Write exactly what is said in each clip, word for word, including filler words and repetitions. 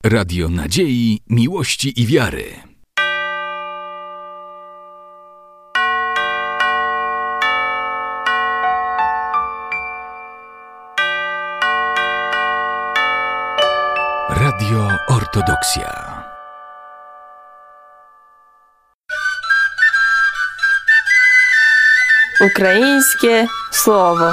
Radio nadziei, miłości i wiary. Radio Ortodoksja. Українське слово.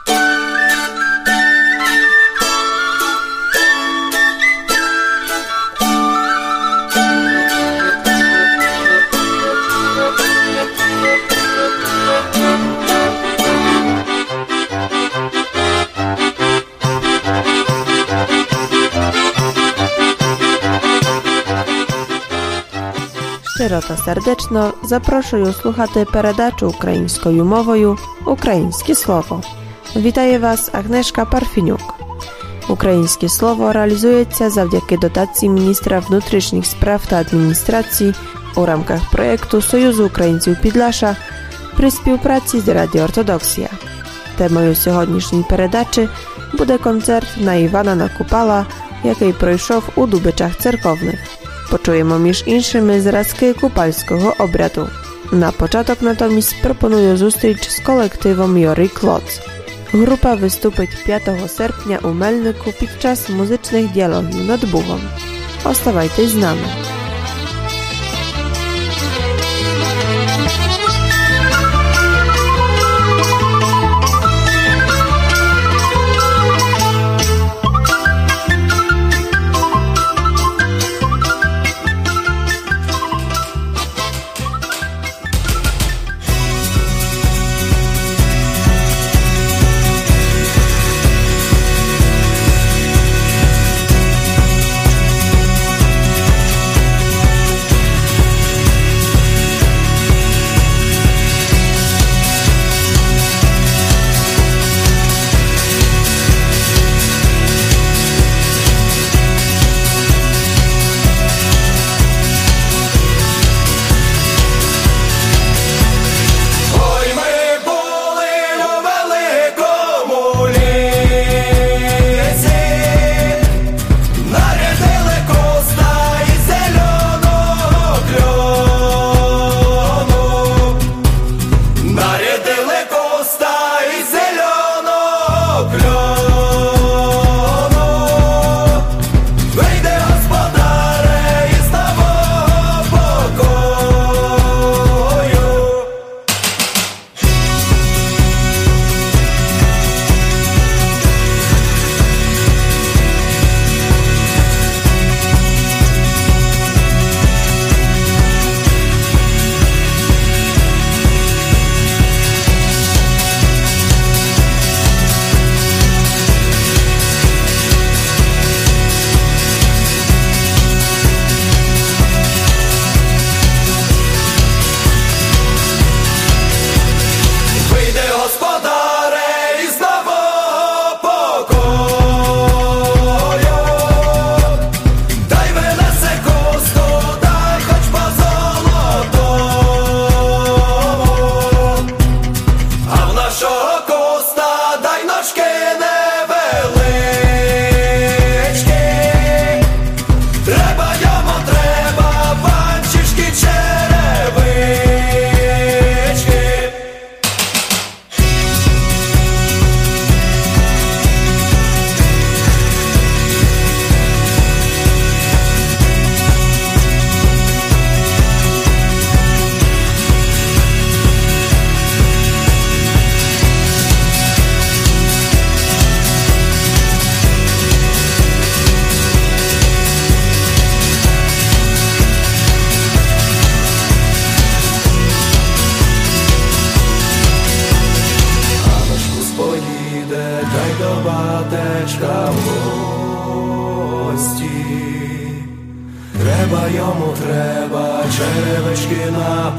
Щиро та сердечно запрошую слухати передачу українською мовою «Українське слово». Вітає вас Агнешка Парфінюк. Українське слово реалізується завдяки дотації міністра внутрішніх справ та адміністрації у рамках проєкту Союзу українців Підлаша при співпраці з Радіо Ортодоксія. Темою сьогоднішньої передачі буде концерт на Івана Накупала, який пройшов у Дубичах церковних. Почуємо між іншими зразки купальського обряду. На початок натомість пропоную зустріч з колективом Йори Клоц. Група виступить п'ятого серпня у Мельнику під час музичних діалогів над Бугом. Оставайтесь з нами. Треба йому, треба черевички на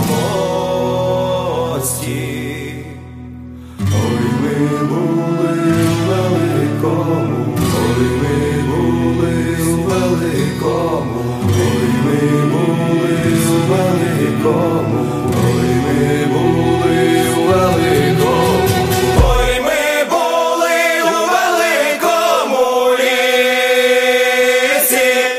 помості. Ой, ми були у великому, ой, ми були у великому, ой, ми були у великому, ой, ми були у великому. Ой, ми були у великому лісі.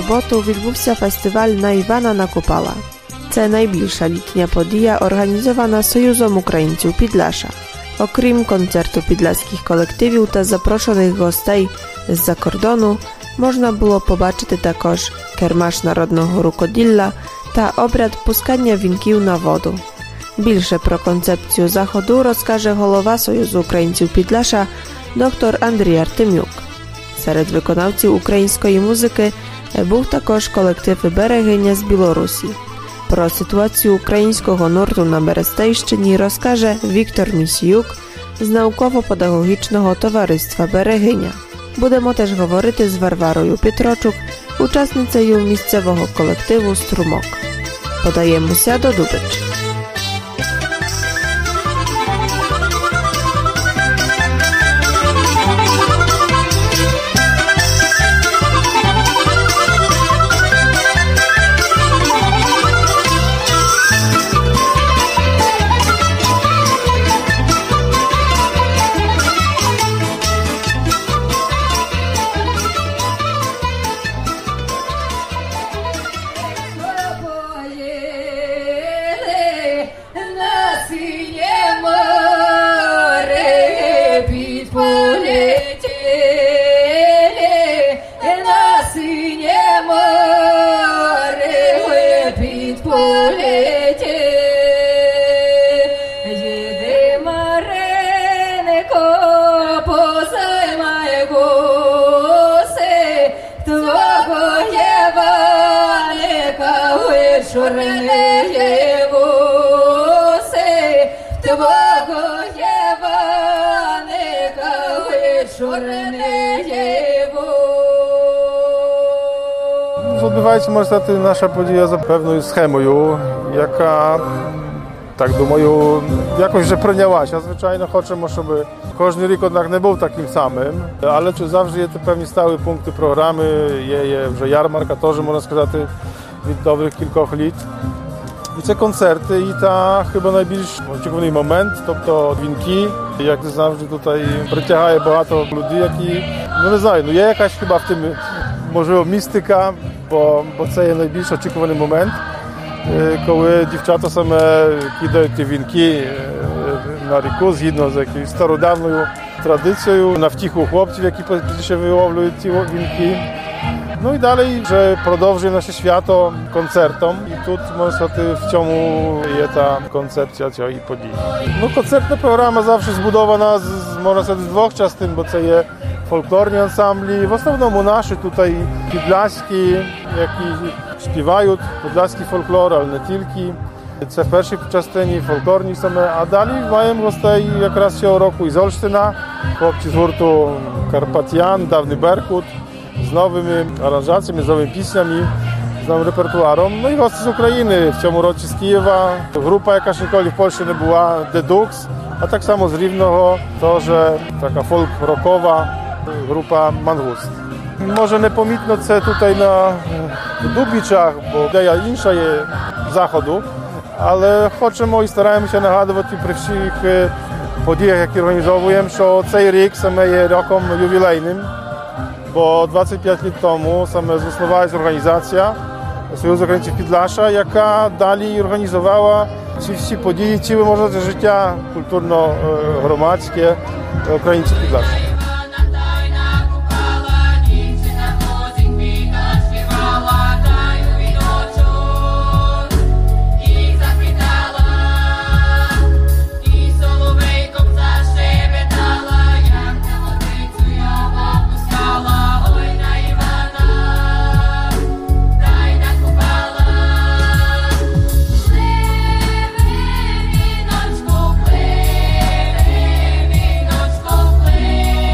суботу відбувся фестиваль на Івана Накопала. Це найбільша літня подія, організована Союзом українців Підляша. Окрім концерту підляських колективів та запрошених гостей з-за кордону, можна було побачити також кермаш народного рукоділля та обряд пускання вінків на воду. Більше про концепцію заходу розкаже голова Союзу українців Підляша доктор Андрій Артемюк. Серед виконавців української музики був також колектив «Берегиня» з Білорусі. Про ситуацію українського нурту на Берестейщині розкаже Віктор Місіюк з науково-педагогічного товариства «Берегиня». Будемо теж говорити з Варварою Петрочук, учасницею місцевого колективу «Струмок». Подаємося до Дубич. Odbywaється, можна сказати, наша подія за певною схемою, яка, так думаю, якось вже прийнялася. Звичайно, хочемо, щоб кожен рік, однак, не був таким самим, але чи завжди є певні стали пункти програми, є, є вже ярмарка, теж, можна сказати, від добрих кількох літ. І це концерти, і та chyba найбільш очікуваний момент, тобто вінки, як завжди тут притягає багато людей, які, ну не знаю, ну є якась хіба в тим, можливо, містика, бо, бо це є найбільш очікуваний момент, коли дівчата саме кидають ті вінки на ріку, згідно з якоюсь стародавною традицією, на втіху хлопців, які пізніше виловлюють ті вінки. Ну і далі вже продовжує наше свято концертом. І тут, можна сказати, в цьому є та концепція цієї події. Ну, концертна програма завжди збудована, з, можна сказати, з двох частин, бо це є фольклорні ансамблі. В основному наші тут підляські, які співають підляський фольклор, але не тільки. Це в першій частині фольклорні саме, а далі маємо гостей якраз цього року із Ольштина, хлопці з гурту Карпатян, Давний Беркут, з новими аранжаціями, з новими піснями, з новим репертуаром. Ну і гості з України, в цьому році з Києва. Група, яка ще ніколи в Польщі не була, Дедукс, а так само з Рівного, теж така фолк-рокова група Мангуст. Може непомітно це тут на Дубічах, бо ідея інша є заходу, але хочемо і стараємося нагадувати при всіх подіях, які організовуємо, що цей рік саме є роком ювілейним. Бо двадцять п'ять років тому саме заснувалася організація Союзу українців Підляша, яка далі організувала ці всі події, ціле, можна сказати, життя культурно-громадське українців Підляша. Play.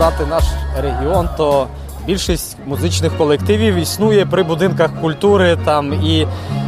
брати наш регіон, то більшість музичних колективів існує при будинках культури там, і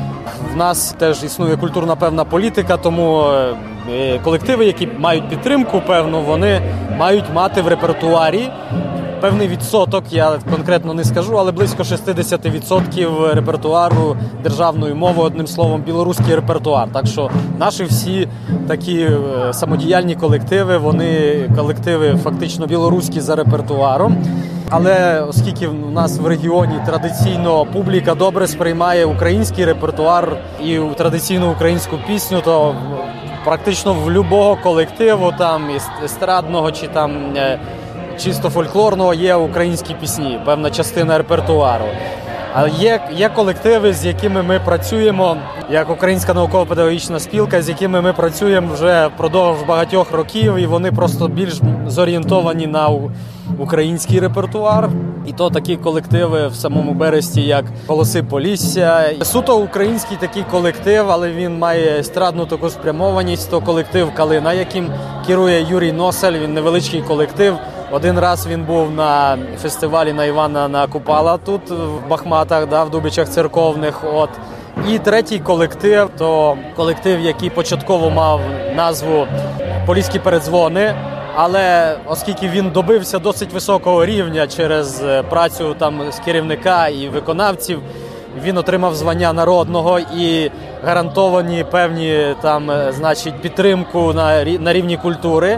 в нас теж існує культурна певна політика, тому колективи, які мають підтримку певну, вони мають мати в репертуарі певний відсоток, я конкретно не скажу, але близько шістдесят відсотків репертуару державною мовою, одним словом, білоруський репертуар. Так що наші всі такі самодіяльні колективи, вони колективи фактично білоруські за репертуаром. Але оскільки в нас в регіоні традиційно публіка добре сприймає український репертуар і традиційну українську пісню, то практично в будь-якого колективу, там, естрадного чи там чисто фольклорного, є українські пісні, певна частина репертуару. А є, є колективи, з якими ми працюємо, як Українська науково-педагогічна спілка, з якими ми працюємо вже впродовж багатьох років, і вони просто більш зорієнтовані на український репертуар. І то такі колективи в самому Бересті, як «Голоси Полісся». Суто український такий колектив, але він має естрадну таку спрямованість, то колектив «Калина», яким керує Юрій Носель, він невеличкий колектив. Один раз він був на фестивалі на Івана на Купала тут, в Бахматах, да, в Дубичах церковних. От. І третій колектив, то колектив, який початково мав назву «Поліські передзвони», але оскільки він добився досить високого рівня через працю там з керівника і виконавців, він отримав звання народного і гарантовані певні там, значить, підтримку на, на рівні культури.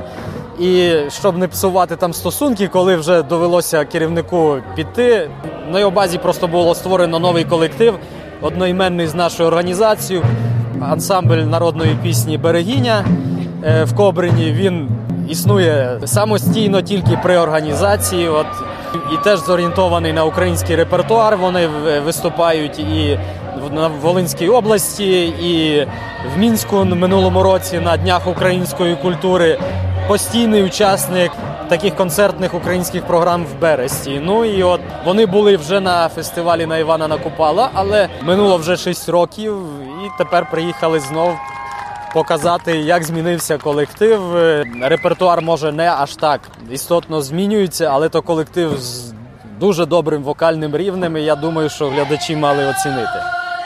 І щоб не псувати там стосунки, коли вже довелося керівнику піти, на його базі просто було створено новий колектив, одноіменний з нашою організацією, ансамбль народної пісні «Берегиня» в Кобрині. Він існує самостійно тільки при організації, от, і теж зорієнтований на український репертуар. Вони виступають і в Волинській області, і в Мінську минулому році на Днях української культури. Постійний учасник таких концертних українських програм в Бересті. Ну і от вони були вже на фестивалі на Івана на Купала, але минуло вже шість років і тепер приїхали знов показати, як змінився колектив. Репертуар може не аж так істотно змінюється, але то колектив з дуже добрим вокальним рівнем, і я думаю, що глядачі мали оцінити.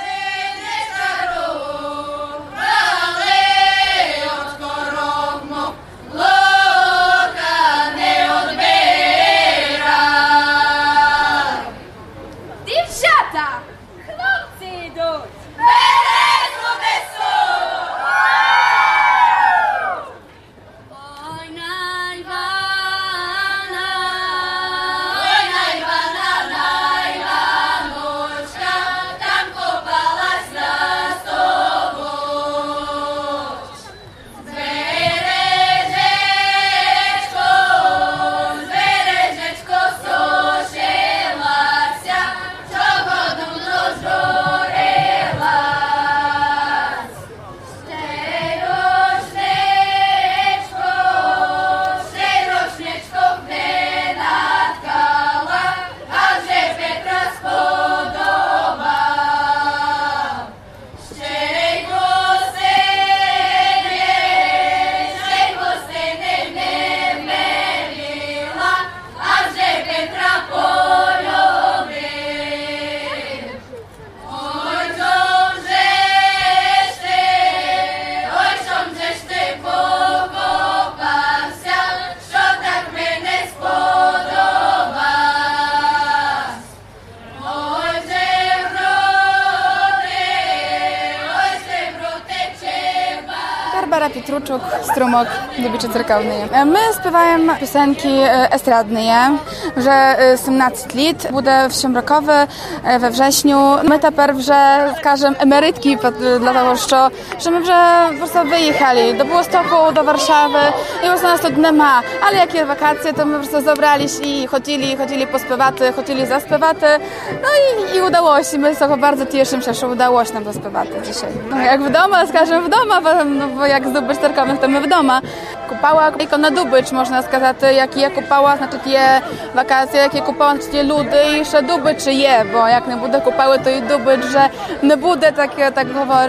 Barbara Pietruczuk, Strumok, Dubicze Церковные. Мы спеваем песенки естрадные вже сімнадцять літ. Буде всім рокове we wrześniu. Ми тепер вже, скажем, емеритки, dla того, що, що ми вже просто виїхали do Białegostoku, do Warszawy i просто нас тут нема. Але як є вакації, то ми просто зібрались і хотіли, хотіли поспівати, хотіли заспівати. No i, i udało się. My z tego bardzo cieszymy, że udało się nam zaspiewać dzisiaj. No, jak w domu, скажем, в дома, bo, no, bo jak z Dubicz Церковних, to my вдома. Купала тільки на Дубич, можна сказати, як є купала, значить є вакації, як є купала, значить є люди, і ще Дубич є, бо як не буде купали, то і Дубич вже не буде, так, так говоримо.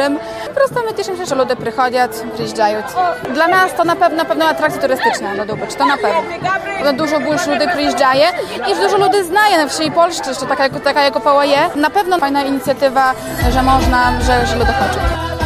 Просто my cieszymy się, że ludzie przychodzą, przyjeżdżają. Dla nas to na pewno, pewno atrakcja turystyczna na Dubicz, to na pewno. Bo dużo больше ludzi przyjeżdżaje i dużo ludzi znaje na wsi Polsce, że taka, taka jako Pała jest. Na pewno fajna inicjatywa, że można, że, że ludzie chcą.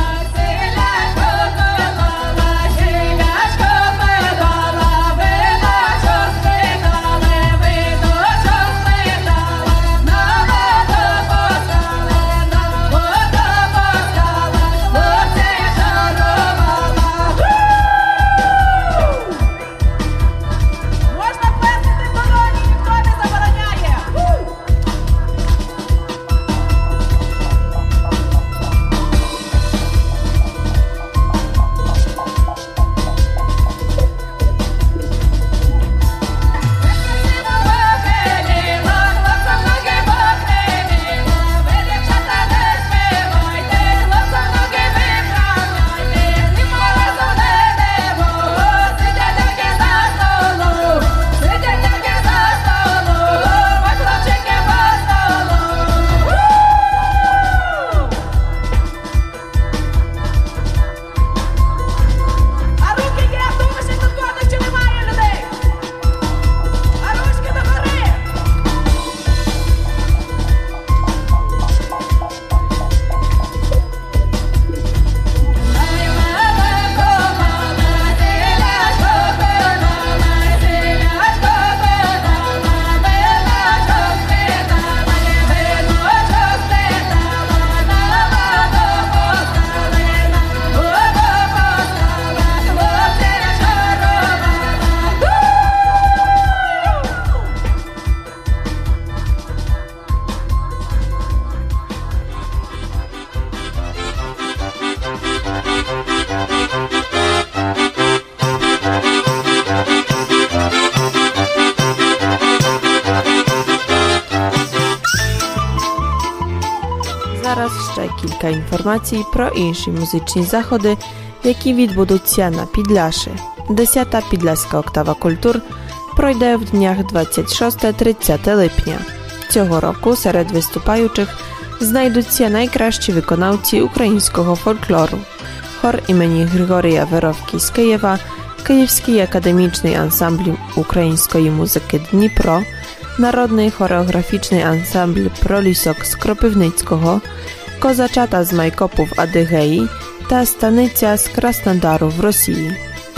Зараз ще кілька інформацій про інші музичні заходи, які відбудуться на Підляші. Десята Підляська октава культур пройде в днях двадцять шостого - тридцятого липня. Цього року серед виступаючих знайдуться найкращі виконавці українського фольклору. Хор імені Григорія Веровки з Києва, Київський академічний ансамбль української музики «Дніпро», Народний хореографічний ансамбль «Пролісок» з Кропивницького, Козачата з Майкопу в Адигеї та Станиця з Краснодару в Росії.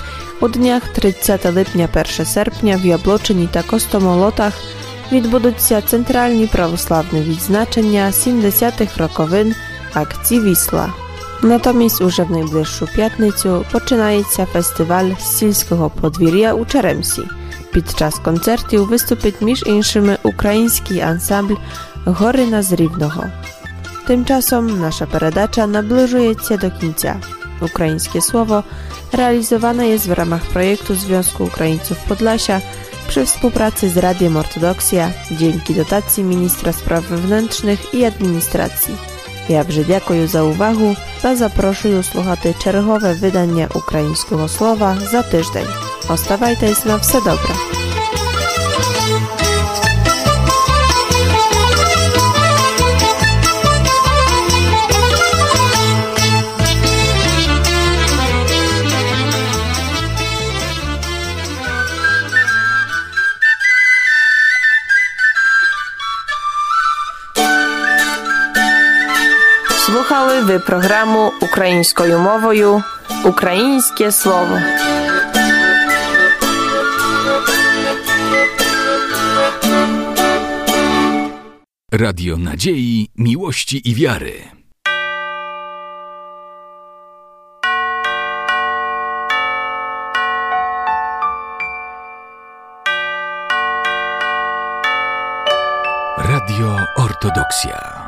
У днях тридцятого липня - першого серпня в Яблочині та Костомолотах відбудуться центральні православні відзначення сімдесятих роковин акції «Вісла». Натомість уже в найближчу п'ятницю починається фестиваль сільського подвір'я у Черемсі. Під час концертів виступить між іншими український ансамбль «Горина з Рівного». Тим часом наша передача наближується до кінця. Українське слово realizowane jest w ramach projektu Związku Ukraińców Podlasia przy współpracy z Radiem Ortodoksja dzięki dotacji Ministra Spraw Wewnętrznych i Administracji. Ja вже дякую за увагу та запрошую слухати чергове видання українського слова за тиждень. Оставайтесь на все добре. Слухали ви програму українською мовою «Українське слово». Radio Nadziei, Miłości i Wiary. Radio Ortodoksja.